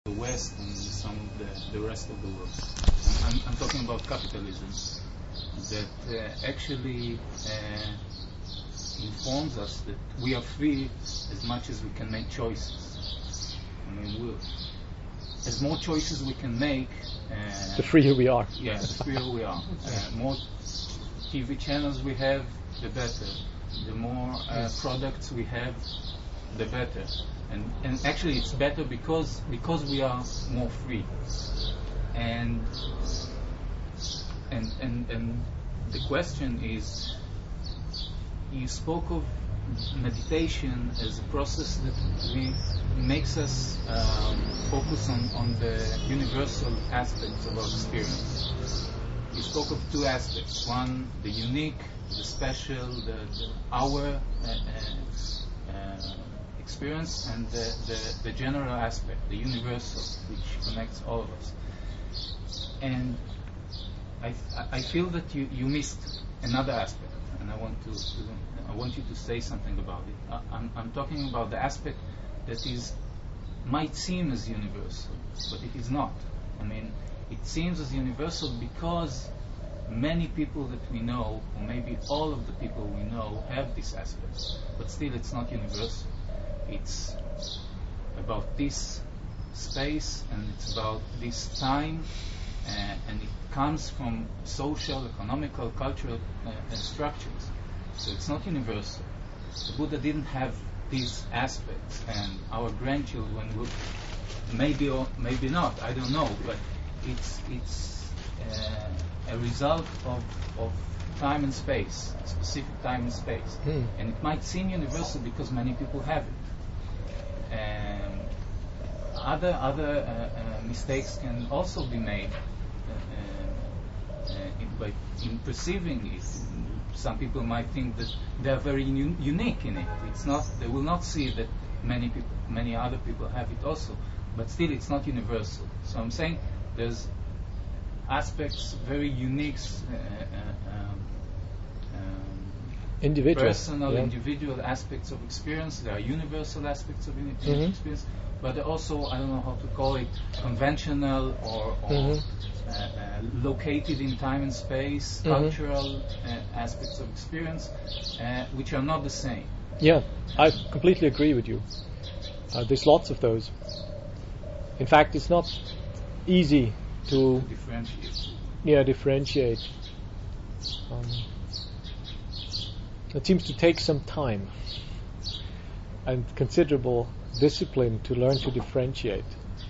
the West and some of the rest of the world. I'm talking about capitalism, that actually informs us that we are free as much as we can make choices. I mean, as more choices we can make, the freer we are. Yeah, the freer we are. More TV channels we have, the better. The more products we have, the better. And actually, it's better because we are more free. And the question is, you spoke of meditation as a process that makes us focus on the universal aspects of our experience. You spoke of two aspects: one, the unique, the special, our experience, and the general aspect, the universal, which connects all of us. And I feel that you missed another aspect, and I want you to say something about it. I'm talking about the aspect that might seem as universal, but it is not. I mean, it seems as universal because many people that we know, or maybe all of the people we know, have this aspect, but still it's not universal. It's about this space, and it's about this time, and it comes from social, economical, cultural structures. So it's not universal. The Buddha didn't have these aspects, and our grandchildren would, maybe or maybe not, I don't know, but it's a result of time and space, specific time and space. And it might seem universal because many people have it. Other mistakes can also be made in perceiving it. Some people might think that they are very unique in it. It's not. They will not see that many other people have it also. But still, it's not universal. So I'm saying there's aspects, very unique, individual, personal, individual aspects of experience. There are universal aspects of experience, but they're also, I don't know how to call it, conventional or located in time and space, cultural aspects of experience, which are not the same. Yeah, I completely agree with you. There's lots of those. In fact, it's not easy to differentiate. It seems to take some time and considerable discipline to learn to differentiate.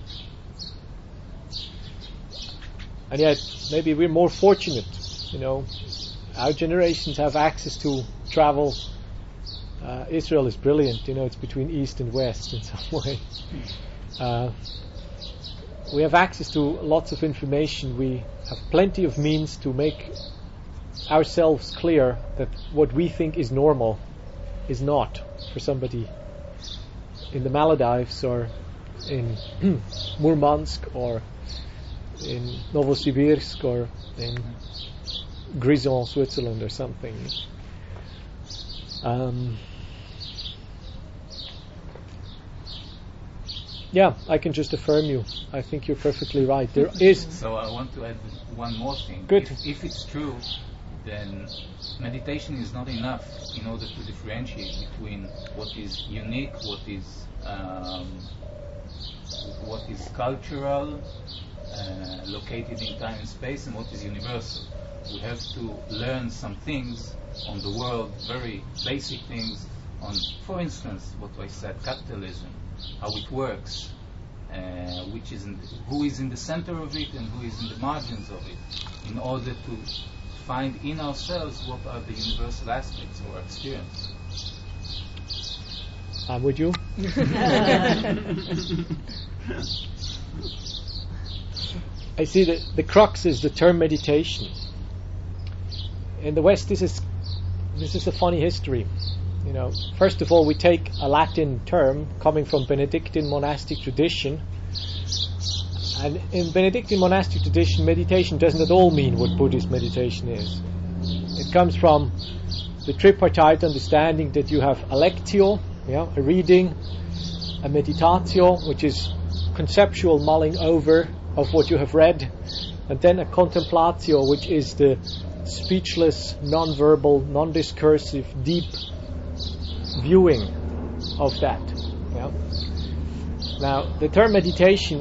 And yet, maybe we're more fortunate. Our generations have access to travel. Israel is brilliant. It's between East and West in some way. We have access to lots of information. We have plenty of means to make ourselves clear that what we think is normal is not for somebody in the Maldives or in Murmansk or in Novosibirsk or in Grison, Switzerland or something. I can just affirm you. I think you're perfectly right. There is. So I want to add one more thing. Good. If it's true, then meditation is not enough in order to differentiate between what is unique, what is cultural, located in time and space, and what is universal. We have to learn some things on the world, very basic things on, for instance, what I said, capitalism, how it works, who is in the center of it and who is in the margins of it, in order to find in ourselves what are the universal aspects of our experience. I'm with you. I see that the crux is the term meditation. In the West, this is a funny history. First of all, we take a Latin term coming from Benedictine monastic tradition, and in Benedictine monastic tradition, meditation doesn't at all mean what Buddhist meditation is. It comes from the tripartite understanding that you have a lectio, a reading, a meditatio, which is conceptual mulling over of what you have read, and then a contemplatio, which is the speechless, non-verbal, non-discursive, deep viewing of that. Yeah? Now, the term meditation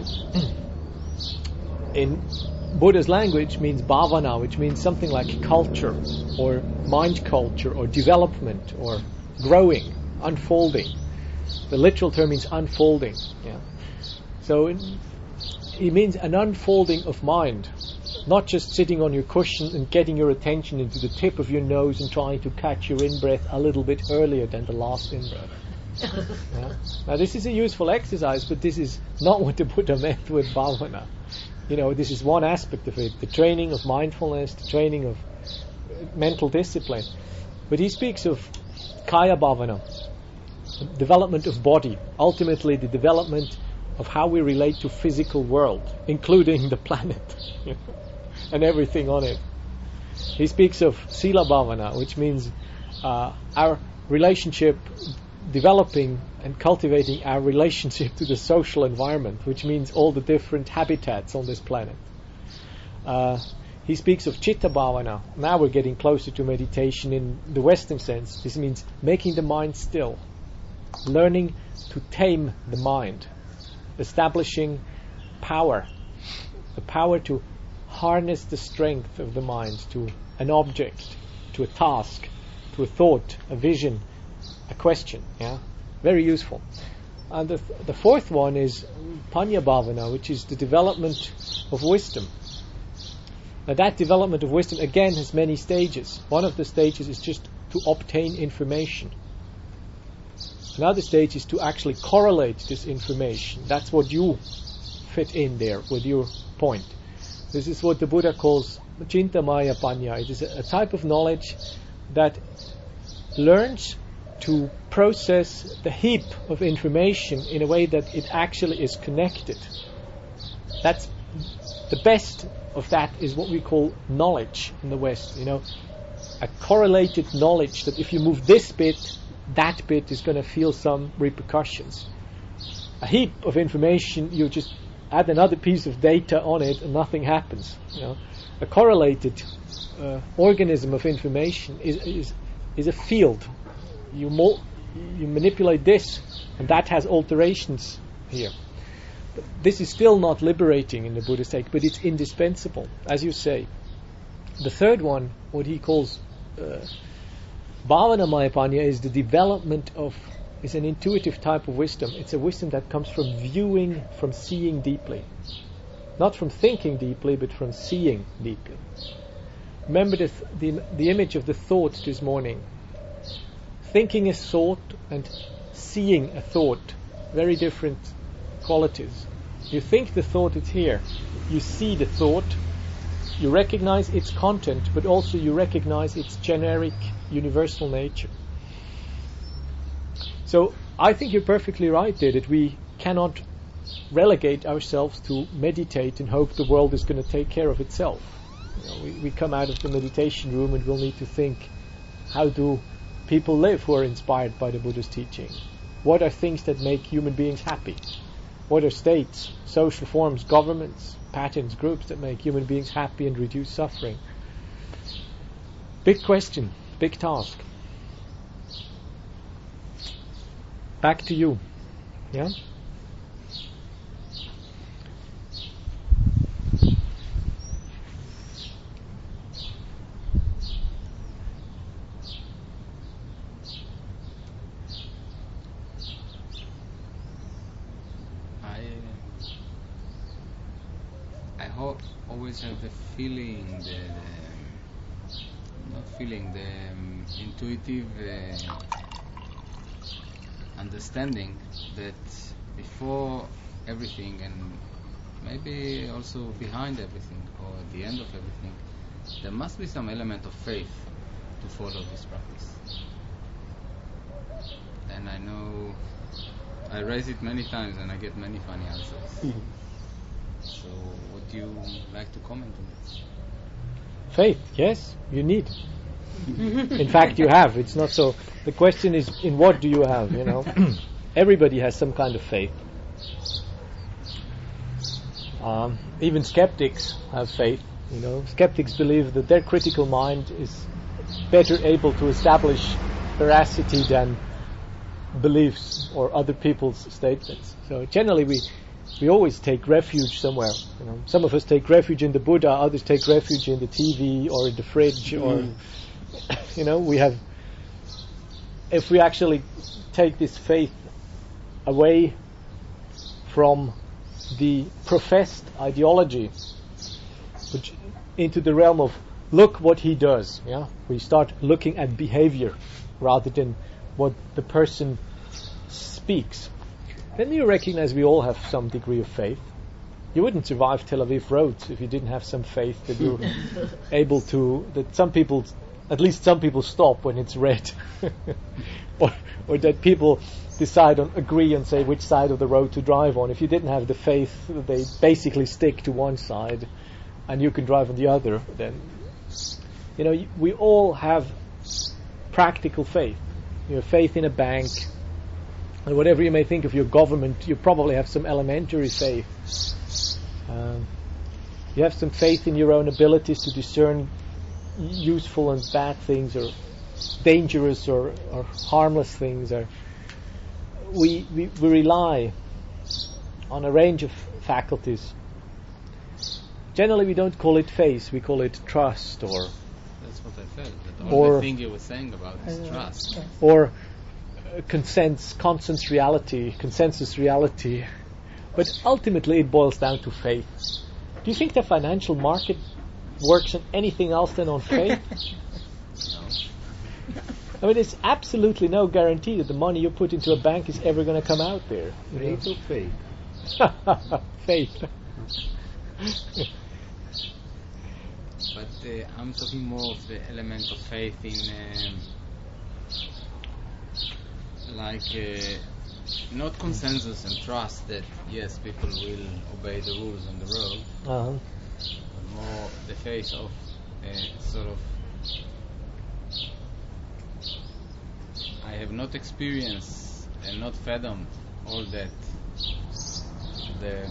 in Buddha's language means bhavana, which means something like culture, or mind culture, or development, or growing, unfolding. The literal term means unfolding. Yeah. So it means an unfolding of mind, not just sitting on your cushion and getting your attention into the tip of your nose and trying to catch your in-breath a little bit earlier than the last in-breath. Yeah. Now this is a useful exercise, but this is not what the Buddha meant with bhavana. This is one aspect of it, the training of mindfulness, the training of mental discipline. But he speaks of kaya bhavana, development of body, ultimately the development of how we relate to physical world, including the planet and everything on it. He speaks of sila bhavana, which means our relationship, developing and cultivating our relationship to the social environment, which means all the different habitats on this planet. He speaks of chitta bhavana. Now we're getting closer to meditation in the Western sense. This means making the mind still, learning to tame the mind, establishing power, the power to harness the strength of the mind to an object, to a task, to a thought, a vision, a question. Yeah, very useful. And the fourth one is panya bhavana, which is the development of wisdom. Now that development of wisdom again has many stages. One of the stages is just to obtain information. Another stage is to actually correlate this information. That's what you fit in there with your point. This is what the Buddha calls Chintamaya Panya. It is a type of knowledge that learns to process the heap of information in a way that it actually is connected. That's the best of that is what we call knowledge in the West. A correlated knowledge that if you move this bit, that bit is going to feel some repercussions. A heap of information, you just add another piece of data on it and nothing happens. A correlated organism of information is a field. You manipulate this, and that has alterations here. But this is still not liberating in the Buddhist take, but it's indispensable, as you say. The third one, what he calls Bhavanamaya Panya, is the development is an intuitive type of wisdom. It's a wisdom that comes from viewing, from seeing deeply. Not from thinking deeply, but from seeing deeply. Remember the image of the thought this morning. Thinking a thought and seeing a thought, very different qualities. You think the thought is here. You see the thought. You recognize its content, but also you recognize its generic, universal nature. So I think you're perfectly right there, that we cannot relegate ourselves to meditate and hope the world is going to take care of itself. We come out of the meditation room and we'll need to think, how do people live who are inspired by the Buddha's teaching? What are things that make human beings happy? What are states, social forms, governments, patterns, groups that make human beings happy and reduce suffering? Big question, big task. Back to you. Yeah? Always have the feeling, the intuitive understanding that before everything, and maybe also behind everything, or at the end of everything, there must be some element of faith to follow this practice. And I know I raise it many times and I get many funny answers. Mm-hmm. So would you like to comment on this? Faith, yes, you need. In fact, you have. It's not so. The question is, in what do you have, Everybody has some kind of faith. Even skeptics have faith. Skeptics believe that their critical mind is better able to establish veracity than beliefs or other people's statements. So generally we always take refuge somewhere. Some of us take refuge in the Buddha, others take refuge in the TV or in the fridge, or we have. If we actually take this faith away from the professed ideology, which into the realm of look what he does, we start looking at behavior rather than what the person speaks. Then you recognize we all have some degree of faith. You wouldn't survive Tel Aviv roads if you didn't have some faith that you're able to, at least some people stop when it's red. or that people agree and say which side of the road to drive on. If you didn't have the faith that they basically stick to one side and you can drive on the other, then, we all have practical faith. You have faith in a bank, and whatever you may think of your government, you probably have some elementary faith. You have some faith in your own abilities to discern useful and bad things, or dangerous or harmless things. Or we rely on a range of faculties. Generally, we don't call it faith; we call it trust, or. That's what I felt. The only thing you were saying about is trust, or consensus reality. But ultimately, it boils down to faith. Do you think the financial market works on anything else than on faith? No. There's absolutely no guarantee that the money you put into a bank is ever going to come out there. Faith or faith? Faith. But I'm talking more of the element of faith in, not consensus and trust that yes, people will obey the rules on the road. Uh-huh. But more the faith of sort of. I have not experienced and not fathomed all that the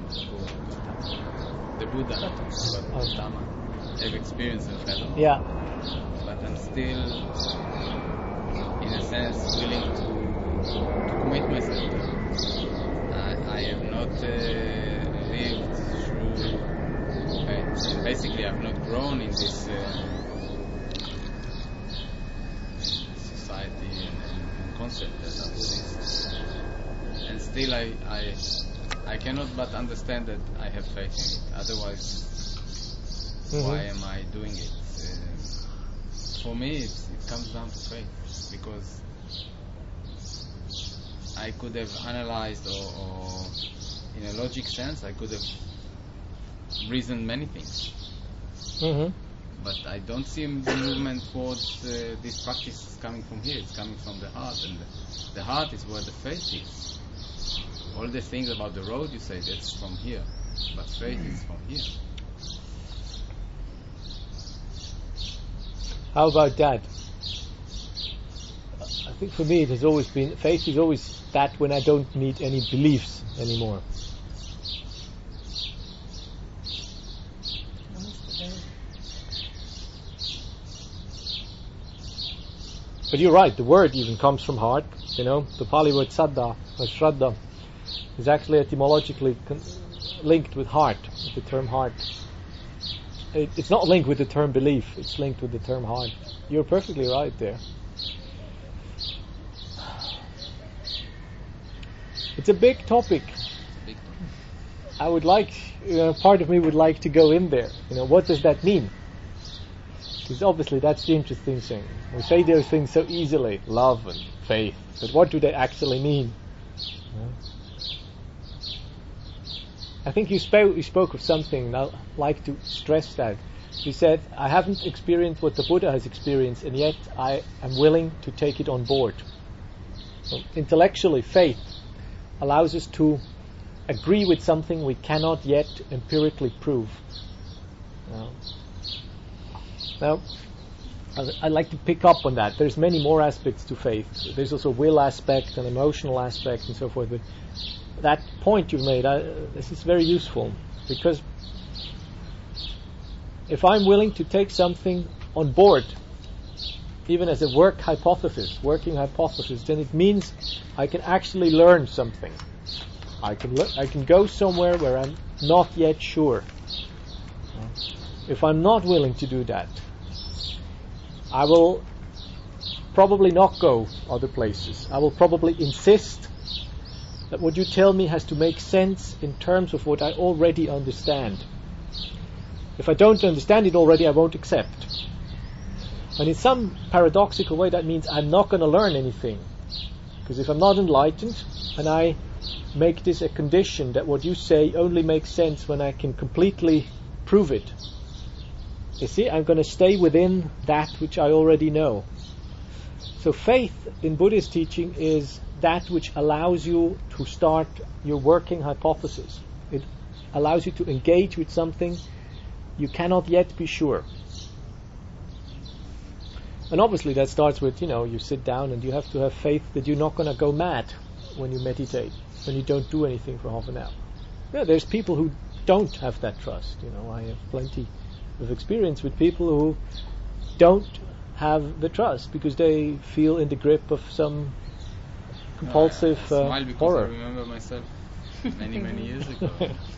Buddha Gautama have experienced and fathomed. Yeah. But I'm still, in a sense, willing to commit myself to it. I have not lived through, and basically I've not grown in this society and concept as a Buddhist. And still I cannot but understand that I have faith in it. Otherwise, why am I doing it? For me, it comes down to faith, because I could have analyzed or in a logic sense, I could have reasoned many things. Mm-hmm. But I don't see the movement towards this practice coming from here. It's coming from the heart, and the heart is where the faith is. All the things about the road, you say, that's from here. But faith is from here. How about that? I think for me it has always been, faith is always that when I don't need any beliefs anymore. But you're right, the word even comes from heart. The Pali word saddha, or shraddha, is actually etymologically linked with heart, with the term heart. It's not linked with the term belief, it's linked with the term heart. You're perfectly right there. It's a big topic. I would like, part of me would like to go in there. What does that mean? Because obviously that's the interesting thing. We say those things so easily, love and faith, but what do they actually mean? I think you spoke of something, and I'd like to stress that. You said, I haven't experienced what the Buddha has experienced, and yet I am willing to take it on board. So intellectually, faith allows us to agree with something we cannot yet empirically prove. Now, I'd like to pick up on that. There's many more aspects to faith. There's also will aspect and emotional aspect and so forth. But that point you made, this is very useful, because if I'm willing to take something on board, even as a working hypothesis, then it means I can actually learn something. I can go somewhere where I'm not yet sure. If I'm not willing to do that, I will probably not go other places. I will probably insist that what you tell me has to make sense in terms of what I already understand. If I don't understand it already, I won't accept. And in some paradoxical way, that means I'm not going to learn anything. Because if I'm not enlightened, and I make this a condition that what you say only makes sense when I can completely prove it, you see, I'm going to stay within that which I already know. So faith in Buddhist teaching is that which allows you to start your working hypothesis. It allows you to engage with something you cannot yet be sure. And obviously that starts with, you sit down and you have to have faith that you're not going to go mad when you meditate, when you don't do anything for half an hour. Yeah, there's people who don't have that trust. I have plenty of experience with people who don't have the trust because they feel in the grip of some compulsive smile because horror. I remember myself many years ago.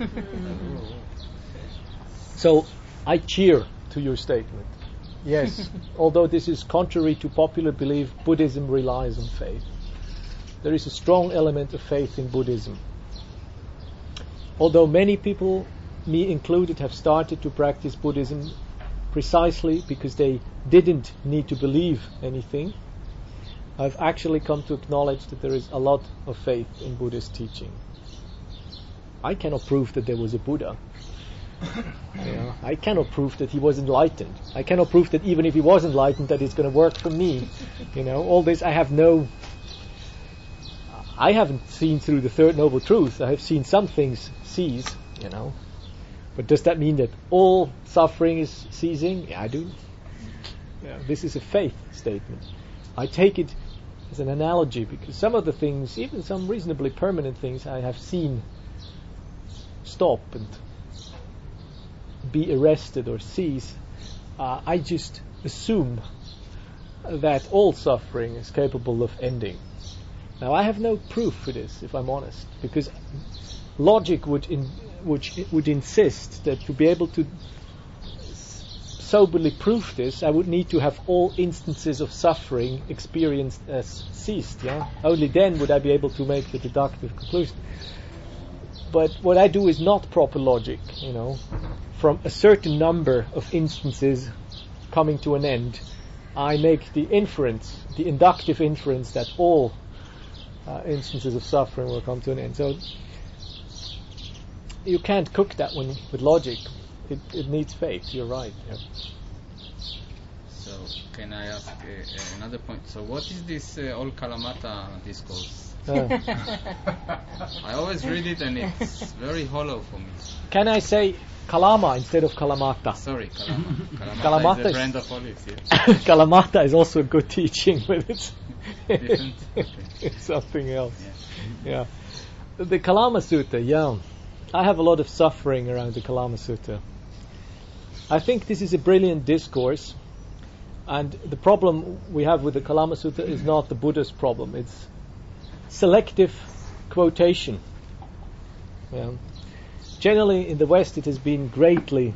So I cheer to your statement. Yes, although this is contrary to popular belief, Buddhism relies on faith. There is a strong element of faith in Buddhism. Although many people, me included, have started to practice Buddhism precisely because they didn't need to believe anything, I've actually come to acknowledge that there is a lot of faith in Buddhist teaching. I cannot prove that there was a Buddha. I cannot prove that he was enlightened. I cannot prove that even if he was enlightened that it's going to work for me. All this I haven't seen through the Third Noble Truth. I have seen some things cease, But does that mean that all suffering is ceasing? Yeah, I do. This is a faith statement. I take it as an analogy because some of the things, even some reasonably permanent things, I have seen stop and be arrested or cease. I just assume that all suffering is capable of ending. Now I have no proof for this, if I'm honest, because logic would insist that to be able to soberly prove this, I would need to have all instances of suffering experienced as ceased. Only then would I be able to make the deductive conclusion. But what I do is not proper logic, From a certain number of instances coming to an end, I make the inductive inference that all instances of suffering will come to an end. So you can't cook that one with logic. It needs faith. You're right. Yeah. So can I ask another point? So what is this All Kalamata discourse? I always read it and it's very hollow for me. Can I say Kalama instead of Kalamata? Sorry, Kalama. Kalamata is a brand of olives, yeah. Kalamata is also a good teaching, but it's Different? Okay. it's something else. Yeah. The Kalama Sutta, I have a lot of suffering around the Kalama Sutta. I think this is a brilliant discourse, and the problem we have with the Kalama Sutta is not the Buddha's problem, it's selective quotation. Generally in the West it has been greatly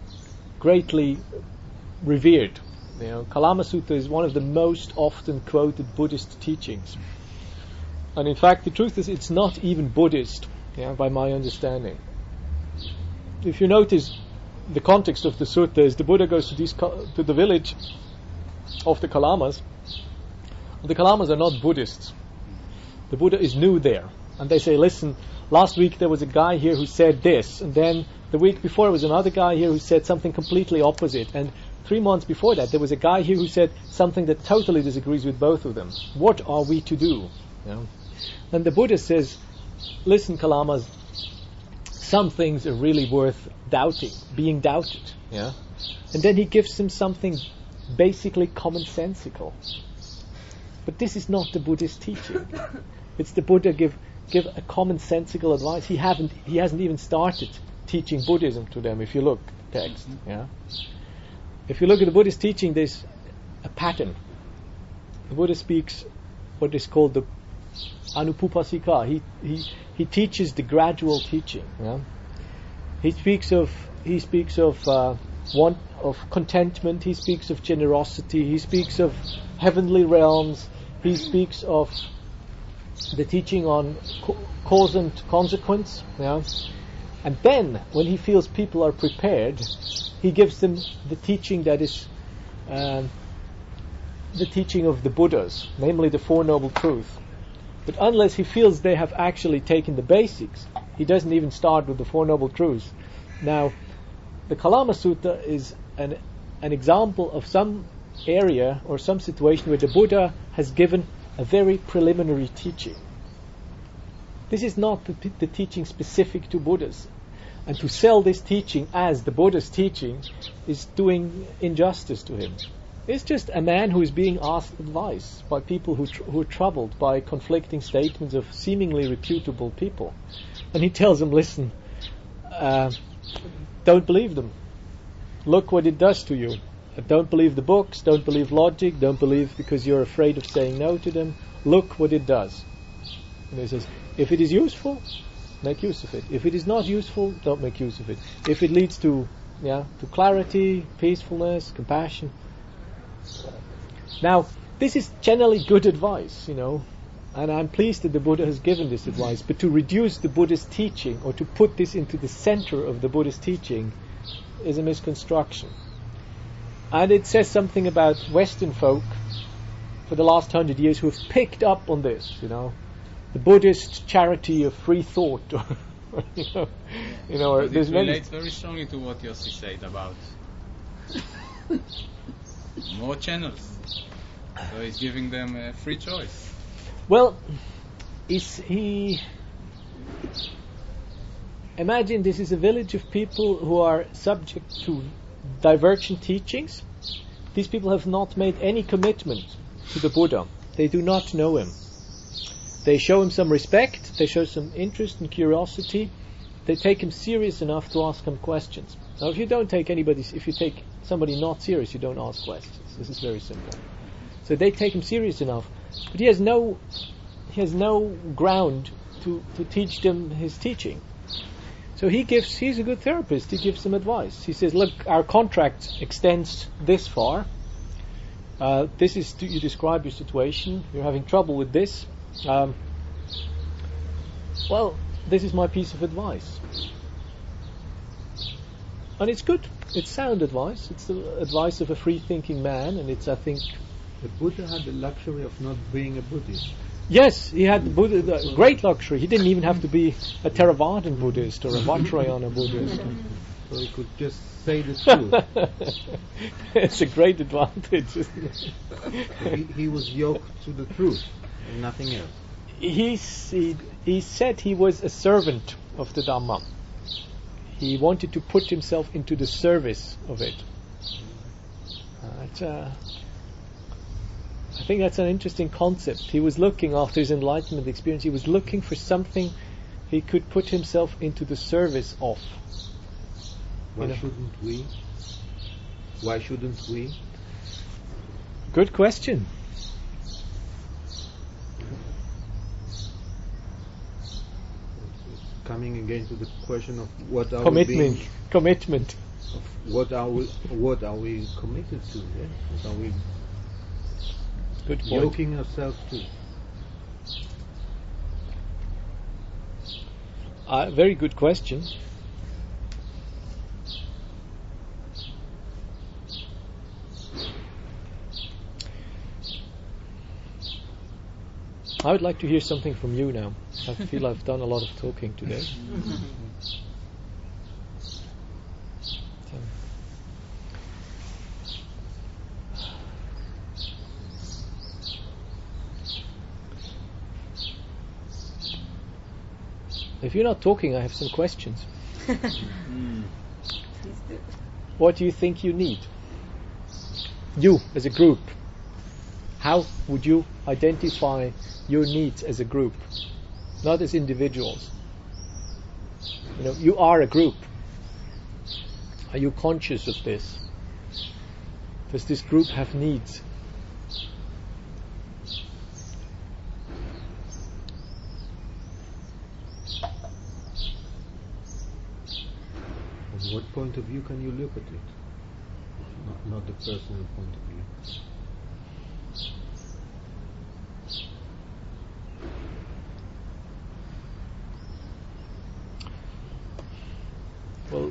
revered. Kalama Sutta is one of the most often quoted Buddhist teachings. And in fact the truth is it's not even Buddhist, by my understanding. If you notice, the context of the sutta is the Buddha goes to the village of the Kalamas. The Kalamas are not Buddhists. The Buddha is new there. And they say, listen, last week there was a guy here who said this, and then the week before there was another guy here who said something completely opposite, and 3 months before that there was a guy here who said something that totally disagrees with both of them. What are we to do? And the Buddha says, listen, Kalamas, some things are really worth doubting, being doubted. And then he gives them something basically commonsensical. But this is not the Buddhist teaching. It's the Buddha give a commonsensical advice. He hasn't even started teaching Buddhism to them. If you look at the text, if you look at the Buddhist teaching, there's a pattern. The Buddha speaks what is called the Anupupasika. He teaches the gradual teaching. He speaks of want of contentment. He speaks of generosity. He speaks of heavenly realms. He speaks of the teaching on cause and consequence. And then, when he feels people are prepared, he gives them the teaching that is the teaching of the Buddhas, namely the Four Noble Truths. But unless he feels they have actually taken the basics, he doesn't even start with the Four Noble Truths. Now, the Kalama Sutta is an example of some area or some situation where the Buddha has given a very preliminary teaching. This is not the teaching specific to Buddhas. And to sell this teaching as the Buddha's teaching is doing injustice to him. It's just a man who is being asked advice by people who are troubled by conflicting statements of seemingly reputable people. And he tells them, listen, don't believe them. Look what it does to you. Don't believe the books, don't believe logic, don't believe because you're afraid of saying no to them. Look what it does. And he says, if it is useful, make use of it. If it is not useful, don't make use of it. If it leads to clarity, peacefulness, compassion. Now, this is generally good advice, and I'm pleased that the Buddha has given this advice, but to reduce the Buddha's teaching or to put this into the center of the Buddha's teaching is a misconstruction. And it says something about Western folk for the last 100 years who have picked up on this, the Buddhist charity of free thought, or it relates very strongly to what Yossi said about more channels. So he's giving them a free choice. Well, imagine this is a village of people who are subject to divergent teachings. These people have not made any commitment to the Buddha. They do not know him. They show him some respect, they show some interest and curiosity, they take him serious enough to ask him questions. Now if you take somebody not serious, you don't ask questions. This is very simple. So they take him serious enough, but he has no ground to teach them his teaching. So he's a good therapist, he gives them advice. He says, look, our contract extends this far. You describe your situation, you're having trouble with this. This is my piece of advice. And it's good. It's sound advice. It's the advice of a free-thinking man, and it's, I think... The Buddha had the luxury of not being a Buddhist. Yes, he had the great luxury. He didn't even have to be a Theravadan Buddhist or a Vajrayana Buddhist. So he could just say the truth. It's a great advantage, isn't it? He was yoked to the truth and nothing else. He said he was a servant of the Dhamma. He wanted to put himself into the service of it. I think that's an interesting concept. He was looking, after his enlightenment experience, he was looking for something he could put himself into the service of. Why shouldn't we? Good question. Coming again to the question of what are commitment. What are we committed to? Yeah? What are we Good point. yoking ourselves to? Very good question. I would like to hear something from you now. I feel I've done a lot of talking today. If you're not talking, I have some questions. What do you think you need? You, as a group. How would you identify your needs as a group? not as individuals. You are a group. Are you conscious of this? Does this group have needs? From what point of view can you look at it? Not the personal point of view. Well,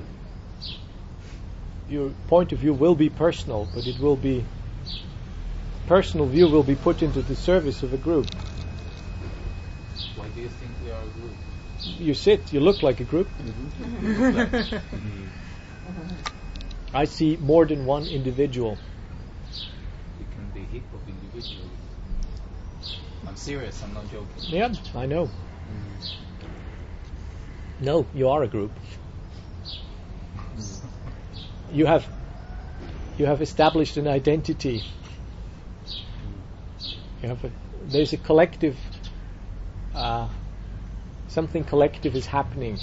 your point of view will be personal, but personal view will be put into the service of a group. Why do you think we are a group? You look like a group. I see more than one individual. You can be heap of individuals. I'm serious, I'm not joking. Yeah, I know. No, you are a group. You have established an identity. There's a collective. Something collective is happening.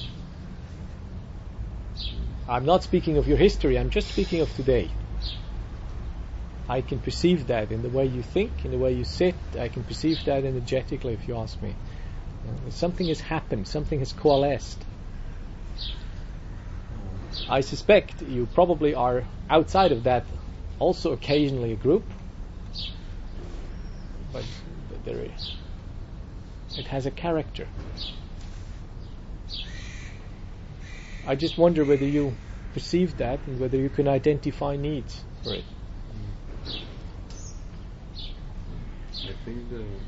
I'm not speaking of your history. I'm just speaking of today. I can perceive that in the way you think, in the way you sit. I can perceive that energetically, if you ask me. Something has happened. Something has coalesced. I suspect you probably are outside of that also occasionally a group, but it has a character. I just wonder whether you perceive that and whether you can identify needs for it. I think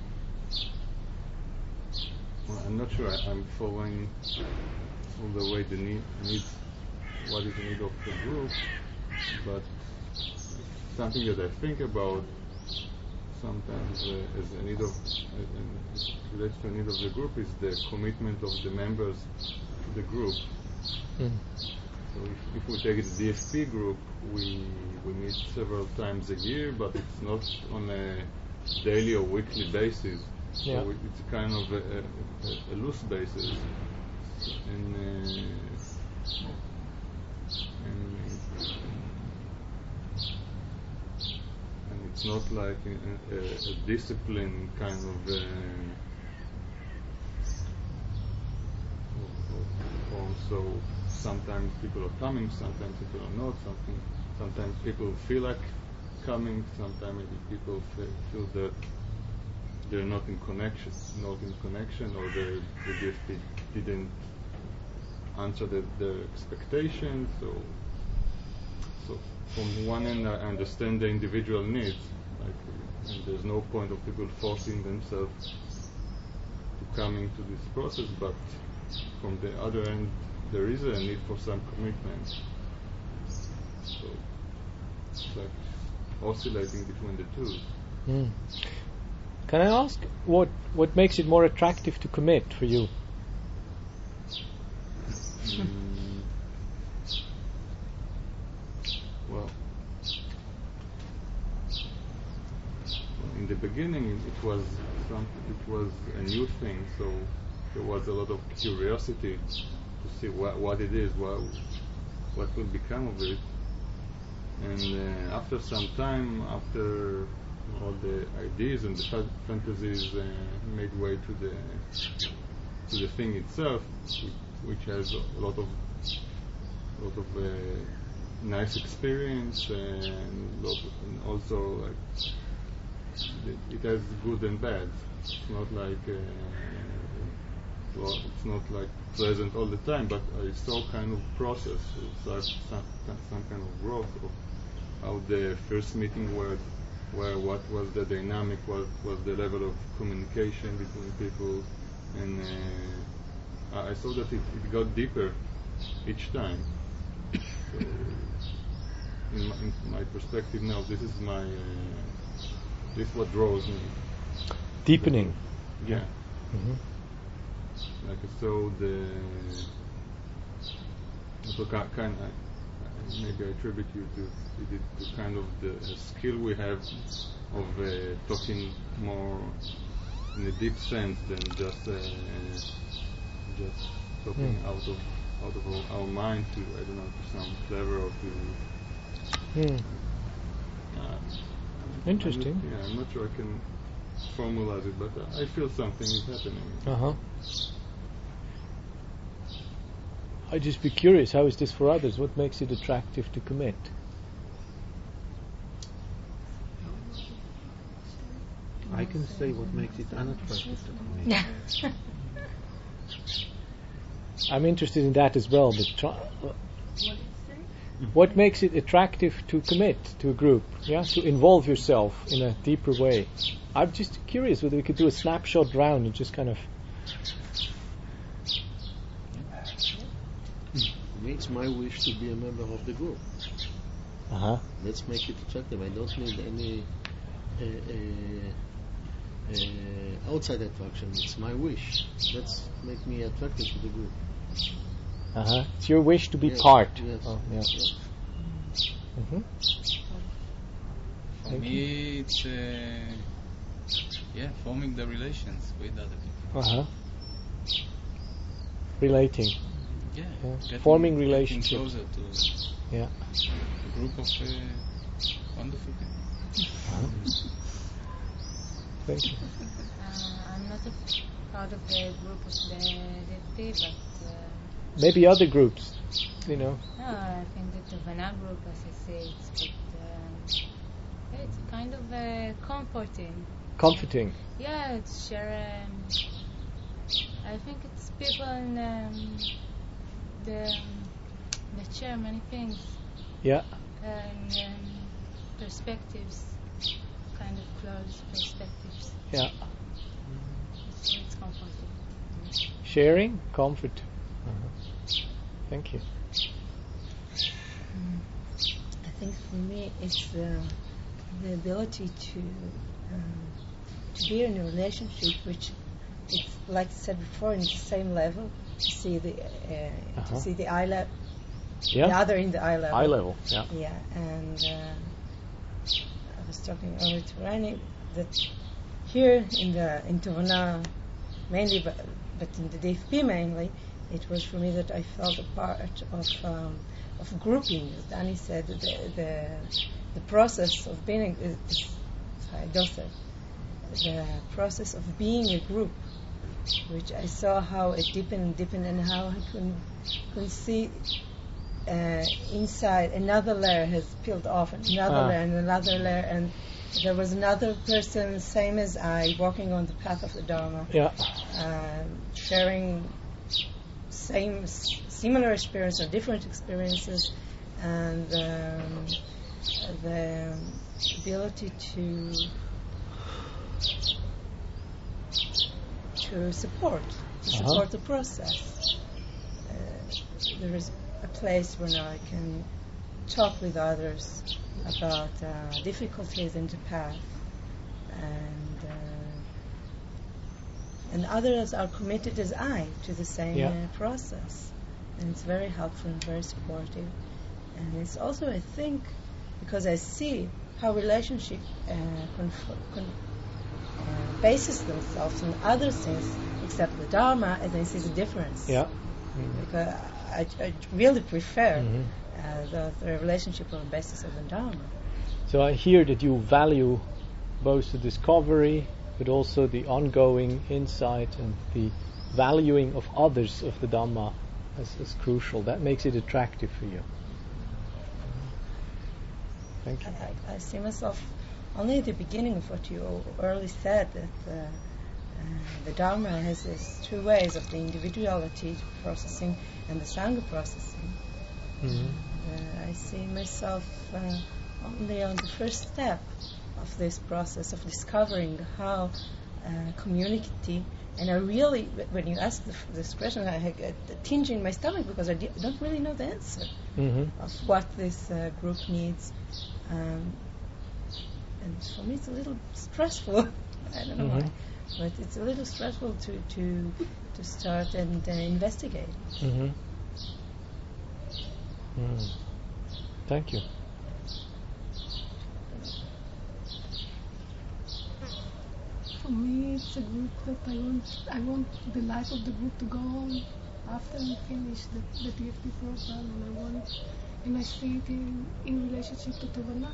I'm not sure I'm following all the way the needs. What is the need of the group, but something that I think about sometimes as a need of relates to a need of the group is the commitment of the members to the group. So if we take the DFP group, we meet several times a year, but it's not on a daily or weekly basis. Yeah. So it's kind of a loose basis, and it's not like a discipline kind of form. So sometimes people are coming, sometimes people are not. Sometimes people feel like coming. Sometimes people feel that they're not in connection, or the DFP didn't answer their expectations. So from one end, I understand the individual needs, and there's no point of people forcing themselves to come into this process. But from the other end, there is a need for some commitment. So it's like oscillating between the two. Can I ask what makes it more attractive to commit for you? Well, in the beginning, it was a new thing, so there was a lot of curiosity to see what it is, what will become of it. And after some time, after all the ideas and the fantasies made way to the thing itself, which has a lot of nice experience, and also like it has good and bad. It's not like pleasant all the time, but I saw kind of process, some kind of growth of how the first meeting was, what was the dynamic, what was the level of communication between people, and I saw that it got deeper each time. So in my perspective now, this is what draws me. Deepening. Yeah. Mm-hmm. Like so maybe I attribute you to kind of the skill we have of talking more in a deep sense than just talking out of our mind to, I don't know, to sound clever or to. Interesting. I'm not sure I can formalize it, but I feel something is happening. I'd just be curious, how is this for others? What makes it attractive to commit? I can say what makes it unattractive to commit. I'm interested in that as well. But what makes it attractive to commit to a group? Yeah, to involve yourself in a deeper way. I'm just curious whether we could do a snapshot round and just kind of. It's my wish to be a member of the group. Let's make it attractive. I don't need any outside attraction. It's my wish. Let's make me attracted to the group. It's your wish to be part. Yes. Oh, yeah. For me, it's forming the relations with other people. Relating. Forming relationships. Closer to a group of wonderful people. Thank you. I'm not a part of the group of the DFP, but maybe other groups, you know. no, I think the Tovana group, as I say, it's kind of comforting. Comforting. Yeah, it's share. I think it's people in that share many things. Yeah. And perspectives, kind of close perspectives. Yeah. It's comforting. Sharing, comfort. Thank you. I think for me it's the ability to be in a relationship which it's like I said before in the same level to see the eye level, the other in the eye level. Eye level. Yeah. Yeah, and I was talking earlier to Rani that here in Tovana mainly, but in the DFP mainly, it was for me that I felt a part of grouping. As Danny said, the process of being the process of being a group, which I saw how it deepened, and how I could see inside another layer has peeled off, and another layer, and another layer, and there was another person, same as I, walking on the path of the Dharma, sharing similar experience or different experiences, and the ability to support the process. There is a place where now I can talk with others about difficulties in the path, and others are committed as I to the same process, and it's very helpful and very supportive. And it's also, I think, because I see how relationship bases themselves on other things except the Dharma, and I see the difference. Because I really prefer the relationship on the basis of the Dharma. So I hear that you value both the discovery but also the ongoing insight and the valuing of others of the Dhamma as crucial. That makes it attractive for you. Thank you. I see myself only at the beginning of what you early said, that the Dharma has these two ways of the individuality processing and the Sangha processing. I see myself only on the first step of this process of discovering how community, and I really, when you ask this question, I had a tinge in my stomach because I don't really know the answer of what this group needs. And for me it's a little stressful. I don't know why, but it's a little stressful to start and investigate. Thank you. For me, it's a group that I want the life of the group to go on after we finish the TFT program, and I see it in relationship to Tovana.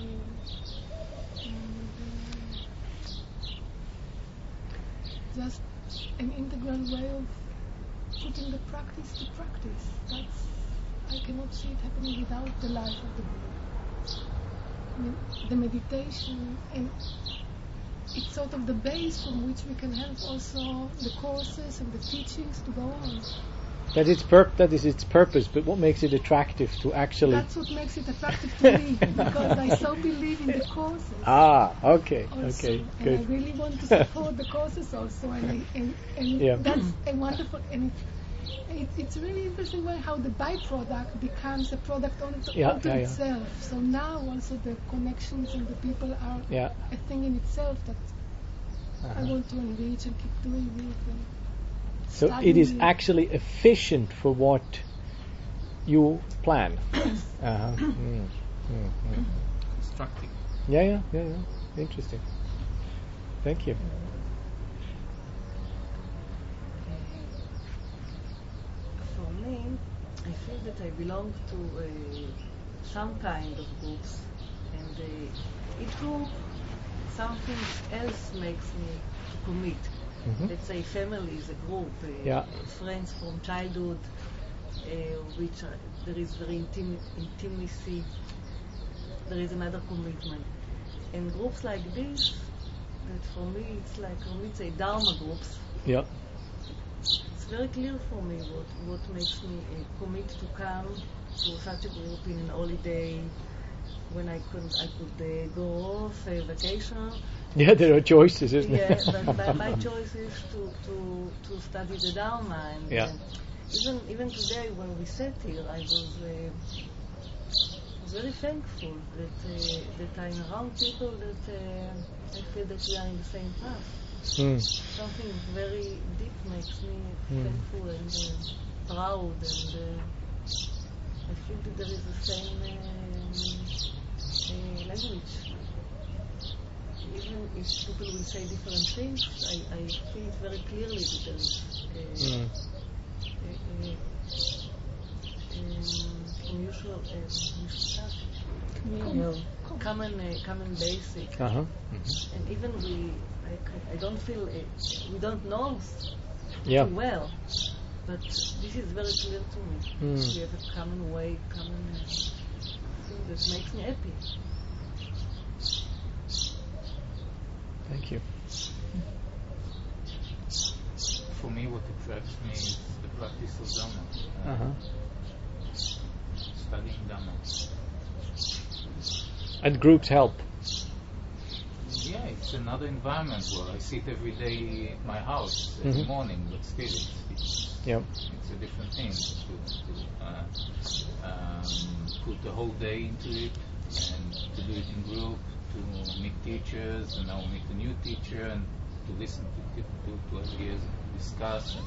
Just an integral way of putting the practice to practice. I cannot see it happening without the life of the group. The meditation, and it's sort of the base from which we can help also the courses and the teachings to go on. That is its purpose, but what makes it attractive to actually... That's what makes it attractive to me, because I so believe in the courses. Okay, also. okay, and good. I really want to support the courses also, and that's a wonderful, and it's really interesting way how the byproduct becomes a product unto itself. So now also the connections and the people are a thing in itself that I want to enrich and keep doing it. So it is actually efficient for what you plan. Constructive. Yeah. Interesting. Thank you. For me, I feel that I belong to some kind of groups, and each group, something else makes me to commit. Let's say family is a group, friends from childhood, which there is very intimacy, there is another commitment. And groups like this, that for me it's like, let's say Dharma groups. Yeah. It's very clear for me what makes me commit to come to such a group in an holiday, when I could go off vacation. Yeah, there are choices, isn't it? Yeah, but my choice is to study the Dharma. And even today when we sat here, I was very thankful that I'm around people that I feel that we are in the same path. Something very deep makes me thankful and proud, and I feel that there is the same language. Even if people will say different things, I feel it very clearly that there is common basic. And even I don't feel we don't know too well, but this is very clear to me. We have a common way, common thing that makes me happy. Thank you. For me, what attracts me is the practice of Dhamma. Studying Dhamma. And groups help. Yeah, it's another environment where I sit every day in my house every morning, but still it's a different thing to put the whole day into it and to do it in group, to meet teachers, and now meet a new teacher, and to listen to ideas, and discuss.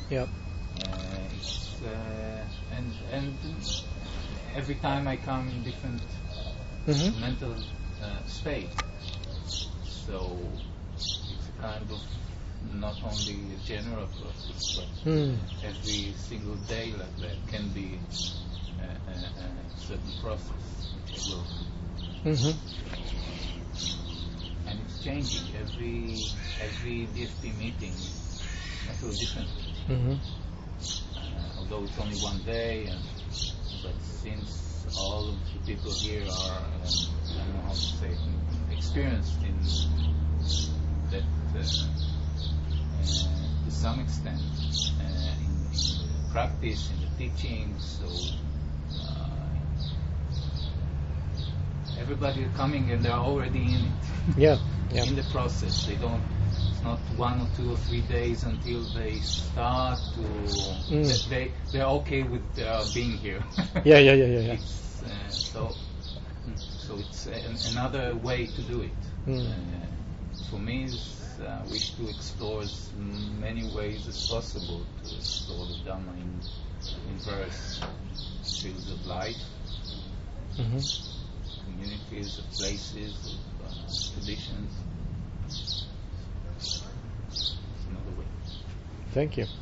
And every time I come in different mental state. So it's a kind of not only a general process, but every single day like that can be a certain process which I go through. And it's changing. Every DFP meeting I feel differently. Although it's only one day, but since all of the people here are, I don't know how to say, experienced in that to some extent in practice, in the teaching, so everybody is coming and they're already in it. In the process. They don't. It's not 1 or 2 or 3 days until they start to. They're okay with being here. So it's another way to do it. For me, I wish to explore as many ways as possible to explore the Dhamma in various fields of life, communities, of places, of traditions. Thank you.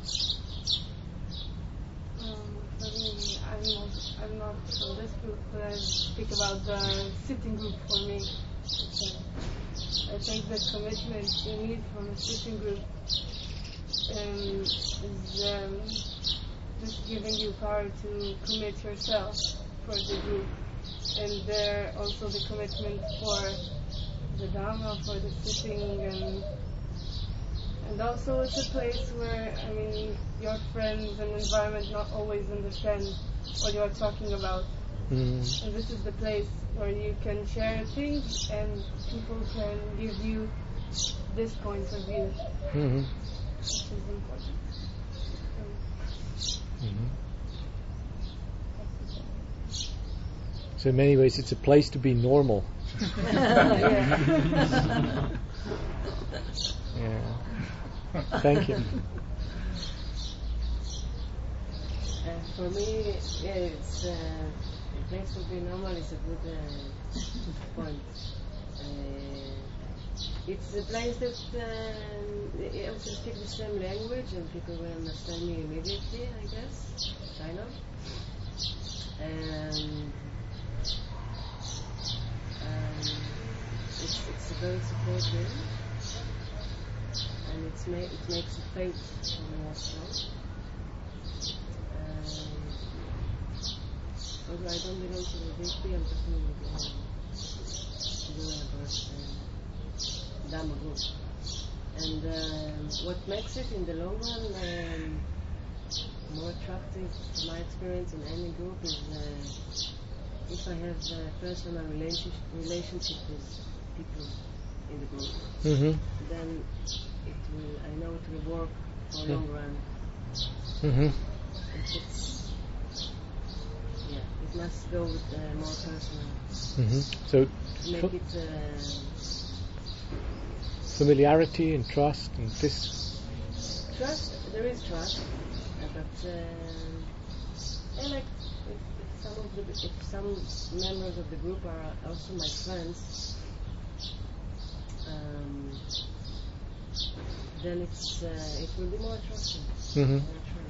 For me, I'm not from this group, but I speak about the sitting group for me. I think the commitment you need from a sitting group is just giving you power to commit yourself for the group, and there also the commitment for the Dharma, for the sitting, and also it's a place where, I mean, your friends and environment not always understand what you are talking about. And this is the place where you can share things and people can give you this point of view, which is important. So in many ways it's a place to be normal. Yeah. Thank you. For me, it's a place to be normal is a good point. It's a place that I also speak the same language and people will understand me immediately, I guess, kind of. And it's a very supportive, and it makes a faith more strong. Although I don't belong to the DP, I'm talking with the Dharma group. And what makes it in the long run more attractive, to my experience in any group, is if I have a personal relationship with people in the group, then I know it will work for long run. It must go with more personal. So make it familiarity and trust and this. Trust, there is trust, but I like if some members of the group are also my friends, then it will be more attractive.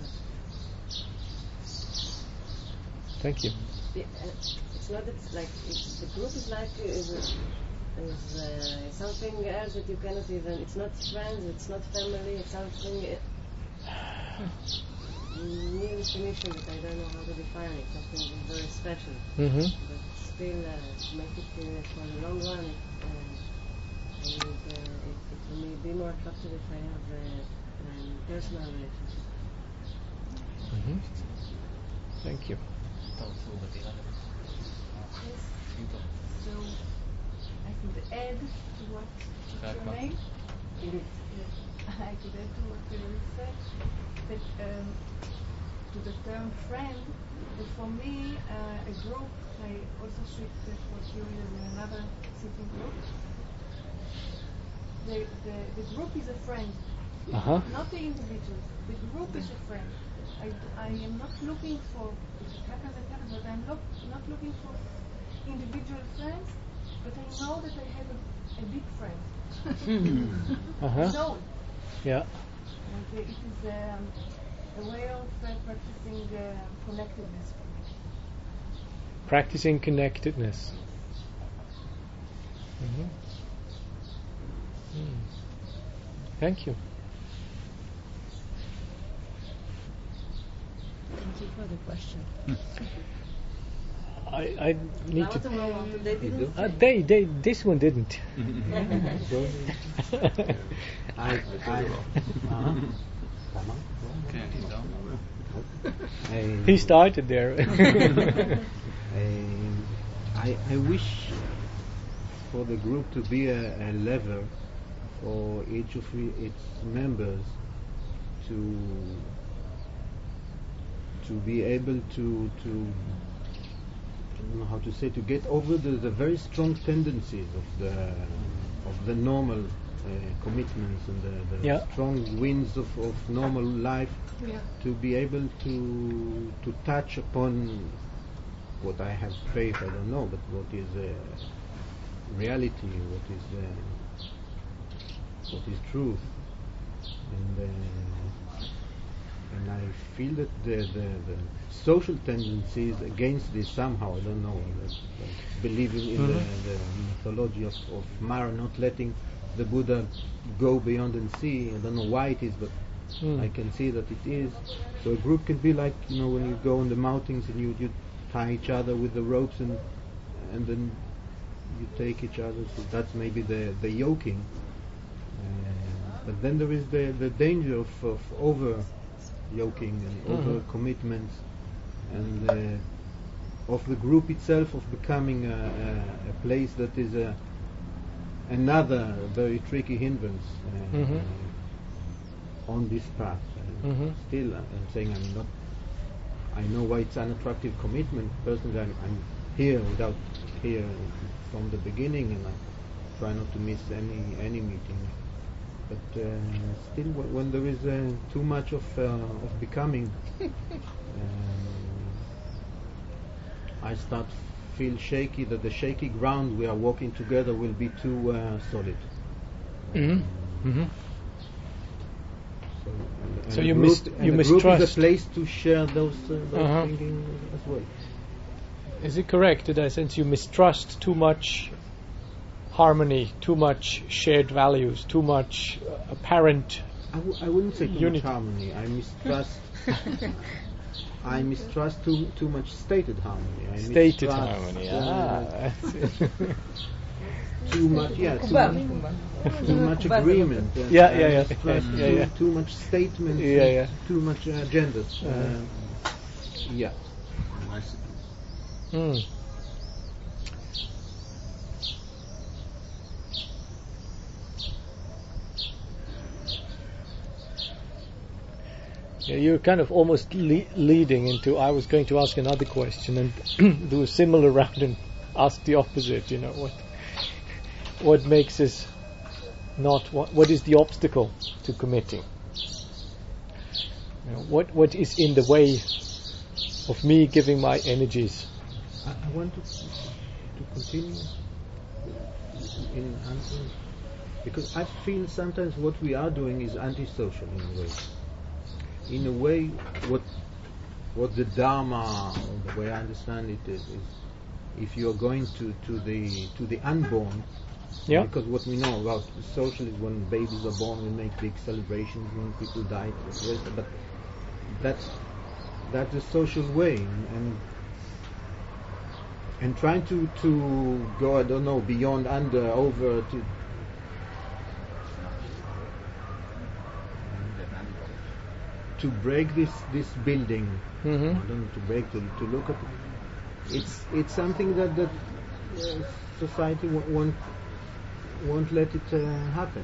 Thank you. It's not that the group is like something else that you cannot even. It's not friends. It's not family. It's something new definition that I don't know how to define it. Something very special. But still, to make it for the long run, it will be more attractive if I have a personal relationship. Thank you. So I could add to what's your name? I could add to what you said, that to the term friend, that for me, a group, I also sit for a few years in another sitting group. The group is a friend, not the individuals. The group is a friend. I am not looking for, if it happens, but I'm not looking for individual friends, but I know that I have a big friend. I know it. Yeah. And it is a way of practicing connectedness. Practicing connectedness. Thank you. Thank you for the question. I need to. They didn't. This one didn't. He started there. I wish for the group to be a lever for each of its members to be able to I don't know how to say, to get over the very strong tendencies of the normal commitments and the strong winds of normal life, to be able to touch upon what I have faith, I don't know, but what is reality, what is truth, and And I feel that the social tendencies against this somehow, I don't know, believing in the mythology of Mara not letting the Buddha go beyond and see. I don't know why it is, but I can see that it is. So a group can be like, when you go on the mountains and you tie each other with the ropes and then you take each other. So that's maybe the yoking. But then there is the danger of over yoking and over commitments, and of the group itself, of becoming a place that is another very tricky hindrance on this path. Still, I'm saying I know why it's unattractive commitment. Personally, I'm here from the beginning, and I try not to miss any meeting. But still, when there is too much of becoming, I start feel shaky, that the shaky ground we are walking together will be too solid. So you mistrust. mistrust. Group is a place to share those thinking as well. Is it correct that I sense you mistrust too much harmony, too much shared values, too much apparent I wouldn't say too unity. much harmony. I mistrust too much stated harmony. Stated harmony. Too much agreement. Too much statements. Too much agendas. You're kind of almost leading into. I was going to ask another question and do a similar round and ask the opposite. What makes us not? What is the obstacle to committing? What is in the way of me giving my energies? I want to continue in answering, because I feel sometimes what we are doing is antisocial in a way. In a way, what the Dharma, or the way I understand it, is if you are going to the unborn, because what we know about social is when babies are born, we make big celebrations. When people die, but that's the social way, and trying to go, I don't know, beyond, under, over to break this building. I don't know, to break, to look at it. It's something that society won't let it happen.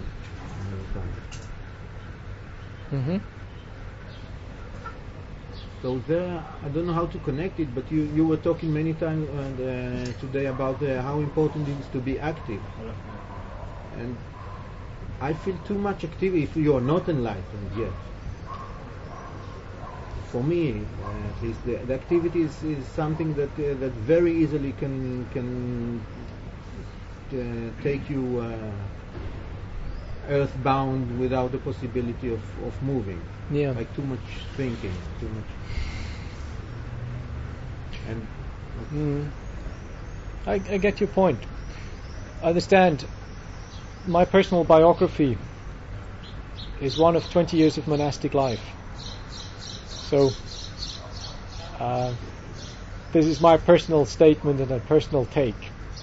So there, I don't know how to connect it, but you were talking many times today about how important it is to be active, and I feel too much activity if you are not enlightened yet. For me, at least, the activity is something that very easily can take you earthbound without the possibility of moving. Like too much thinking, too much. And I get your point. I understand. My personal biography is one of 20 years of monastic life. So this is my personal statement and a personal take.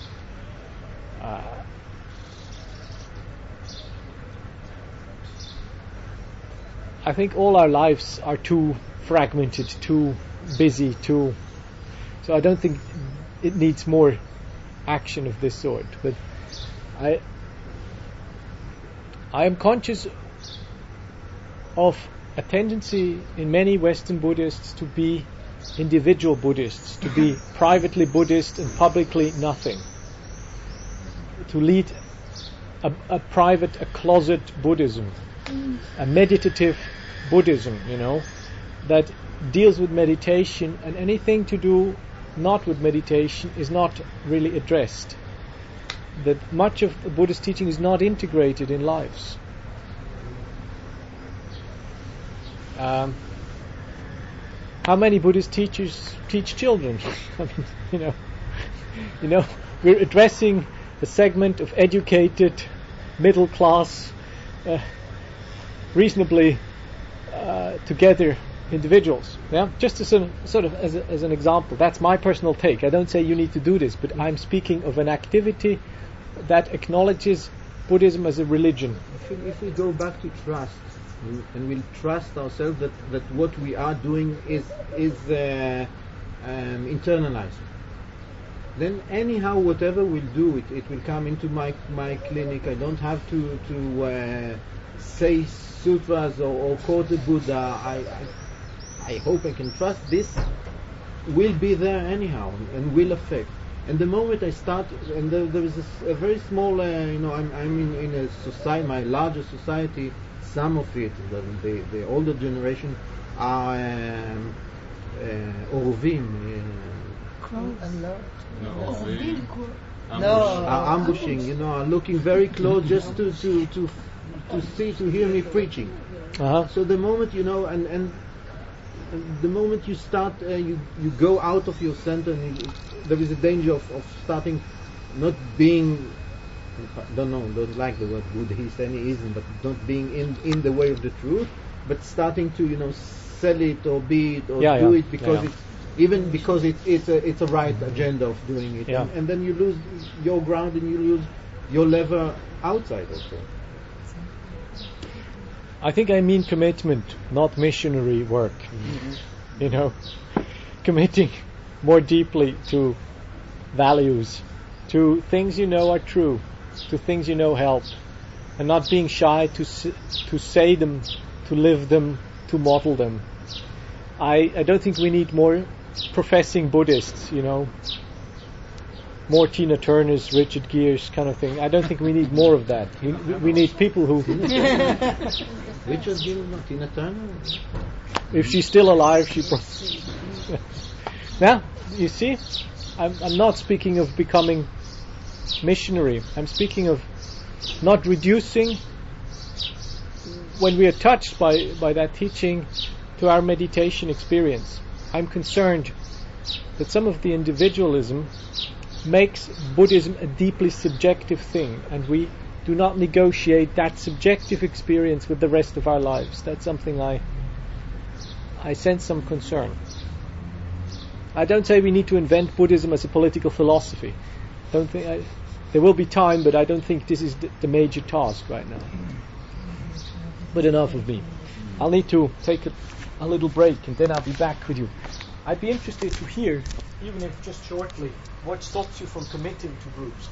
I think all our lives are too fragmented, too busy, so I don't think it needs more action of this sort. But I am conscious of a tendency in many Western Buddhists to be individual Buddhists, to be privately Buddhist and publicly nothing, to lead a closet Buddhism, a meditative Buddhism, that deals with meditation, and anything to do not with meditation is not really addressed. That much of the Buddhist teaching is not integrated in lives. How many Buddhist teachers teach children? I mean, we're addressing a segment of educated, middle class, reasonably together individuals. Yeah, just as as an example. That's my personal take. I don't say you need to do this, but I'm speaking of an activity that acknowledges Buddhism as a religion. If we go back to trust, and we'll trust ourselves that what we are doing is internalized, then anyhow whatever we'll do, it will come into my clinic. I don't have to say sutras or quote the Buddha. I hope I can trust this will be there anyhow and will affect. And the moment I start, and there is a very small, I'm in a society, my larger society. Some of it, the older generation, are Oruvim. Are ambushing. Are looking very close just to hear me preaching. So the moment and the moment you start, you go out of your center, and there is a danger of starting not being. Don't like the word Buddhist, any ism, but not being in the way of the truth, but starting to sell it or be it or do it because it's a right agenda of doing it, and then you lose your ground and you lose your lever outside also. I think I mean commitment, not missionary work. Committing more deeply to values, to things are true, to things help, and not being shy to say them, to live them, to model them. I don't think we need more professing Buddhists, more Tina Turners, Richard Gere's kind of thing. I don't think we need more of that. We need people who... Richard Gere, Tina Turner? If she's still alive, she Now, you see, I'm not speaking of becoming missionary. I'm speaking of not reducing, when we are touched by that teaching, to our meditation experience. I'm concerned that some of the individualism makes Buddhism a deeply subjective thing, and we do not negotiate that subjective experience with the rest of our lives. That's something I sense some concern. I don't say we need to invent Buddhism as a political philosophy. There will be time, but I don't think this is the major task right now. But enough of me. I'll need to take a little break, and then I'll be back with you. I'd be interested to hear, even if just shortly, what stops you from committing to groups.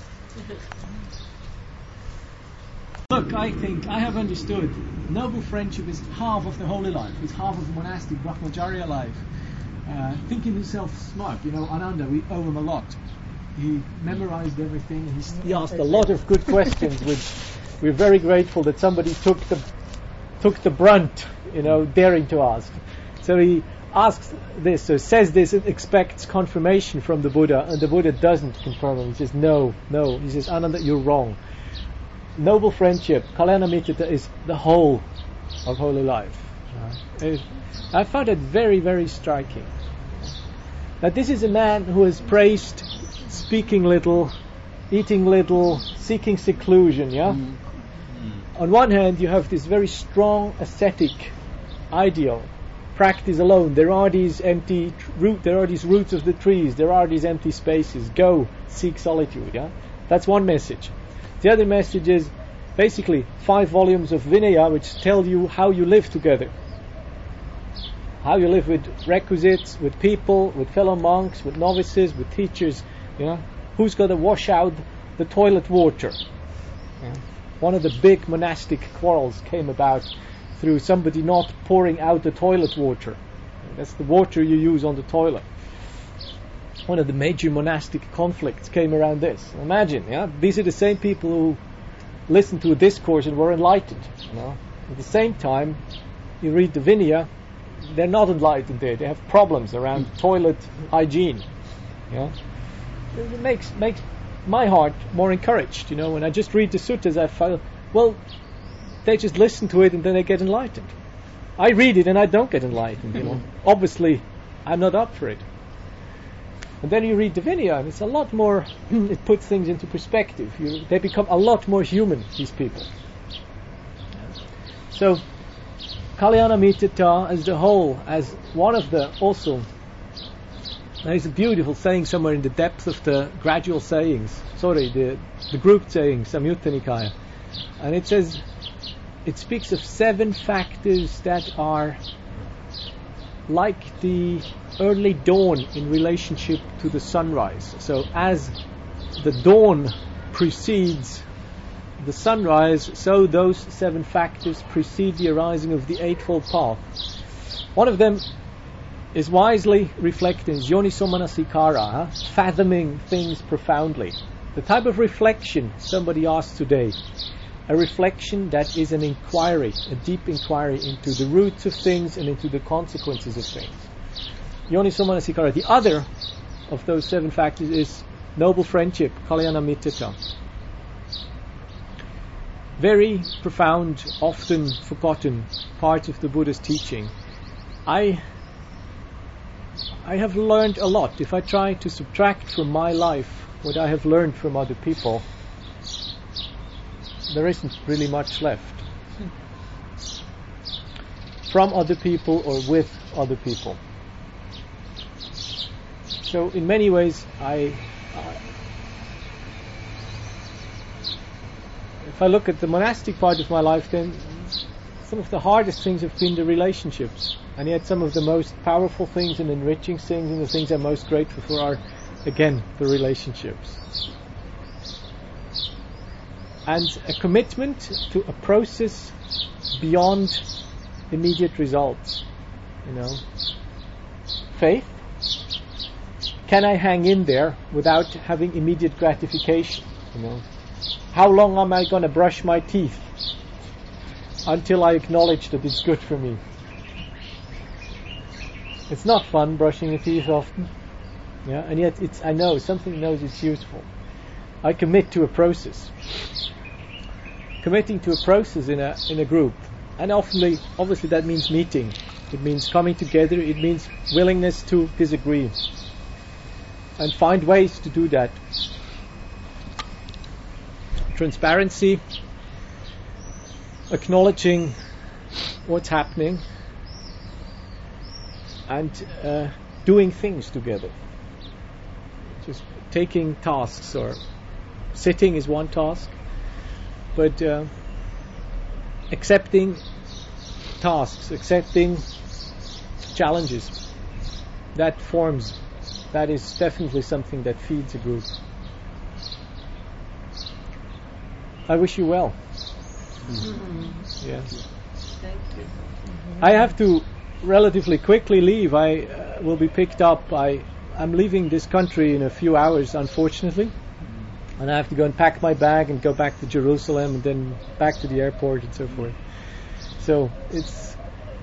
Look, I think I have understood noble friendship is half of the holy life. It's half of the monastic Brahmacharya life. Thinking himself smart, Ananda, we owe him a lot. He memorized everything, and he asked a lot of good questions, which we're very grateful that somebody took the brunt, daring to ask. So he asks this, or says this, and expects confirmation from the Buddha, and the Buddha doesn't confirm him. He says, no. He says, Ananda, you're wrong. Noble friendship, Kalyana Mitrata, is the whole of holy life. I found it very, very striking. Now, this is a man who is praised speaking little, eating little, seeking seclusion, On one hand, you have this very strong ascetic ideal, practice alone. There are these roots of the trees, there are these empty spaces. Go, seek solitude, That's one message. The other message is basically 5 volumes of Vinaya, which tell you how you live together. How you live with requisites, with people, with fellow monks, with novices, with teachers. Who's going to wash out the toilet water? One of the big monastic quarrels came about through somebody not pouring out the toilet water. That's the water you use on the toilet. One of the major monastic conflicts came around this. Imagine, these are the same people who listened to a discourse and were enlightened. At the same time, you read the Vinaya, they're not enlightened there. They have problems around toilet hygiene. It makes my heart more encouraged. When I just read the suttas, I feel, they just listen to it and then they get enlightened. I read it and I don't get enlightened. Obviously, I'm not up for it. And then you read the Vinaya, and it's a lot more, it puts things into perspective. They become a lot more human, these people. So, Kalyana Mittata as the whole, as one of the, also, there's a beautiful saying somewhere in the depth of the gradual sayings, the grouped sayings, Samyutta Nikaya. And it says, it speaks of 7 factors that are like the early dawn in relationship to the sunrise. So as the dawn precedes the sunrise, so those 7 factors precede the arising of the Eightfold Path. One of them is wisely reflecting, Yoniso Manasikara, fathoming things profoundly. The type of reflection somebody asked today, a reflection that is an inquiry, a deep inquiry into the roots of things and into the consequences of things. Yoniso Manasikara. The other of those 7 factors is noble friendship, Kalyana Mittata. Very profound, often forgotten part of the Buddha's teaching. I have learned a lot. If I try to subtract from my life what I have learned from other people, there isn't really much left. From other people or with other people. So in many ways, if I look at the monastic part of my life, then some of the hardest things have been the relationships. And yet some of the most powerful things and enriching things and the things I'm most grateful for are, again, the relationships. And a commitment to a process beyond immediate results. Faith. Can I hang in there without having immediate gratification? How long am I going to brush my teeth until I acknowledge that it's good for me? It's not fun brushing your teeth often, and yet I know something knows it's useful. I commit to a process. Committing to a process in a group, and obviously that means meeting. It means coming together. It means willingness to disagree, and find ways to do that. Transparency, acknowledging what's happening, and doing things together. Just taking tasks, or sitting is one task, but accepting tasks, accepting challenges, that is definitely something that feeds a group. I wish you well. Yeah. Thank you. I have to relatively quickly leave. I will be picked up. I'm leaving this country in a few hours, unfortunately, and I have to go and pack my bag and go back to Jerusalem and then back to the airport and so forth. So it's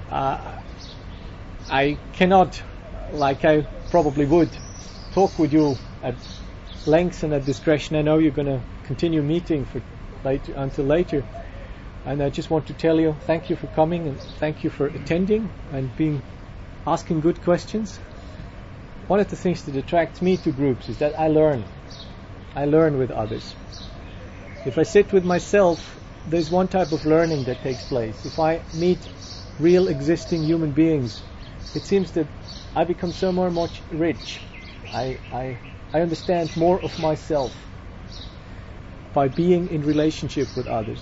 I cannot, like I probably would, talk with you at length and at discretion. I know you're going to continue meeting until later. And I just want to tell you, thank you for coming and thank you for attending and asking good questions. One of the things that attracts me to groups is that I learn. I learn with others. If I sit with myself, there's one type of learning that takes place. If I meet real existing human beings, it seems that I become so much rich. I understand more of myself by being in relationship with others.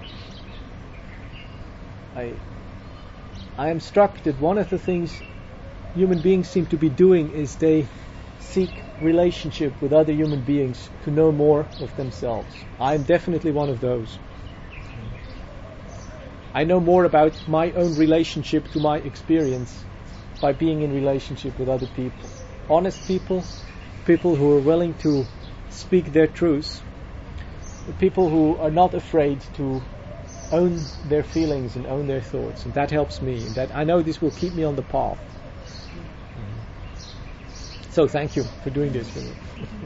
I am struck that one of the things human beings seem to be doing is they seek relationship with other human beings to know more of themselves. I am definitely one of those. I know more about my own relationship to my experience by being in relationship with other people. Honest people, people who are willing to speak their truths, people who are not afraid to own their feelings and own their thoughts, and that helps me, and that I know this will keep me on the path. So thank you for doing this for me.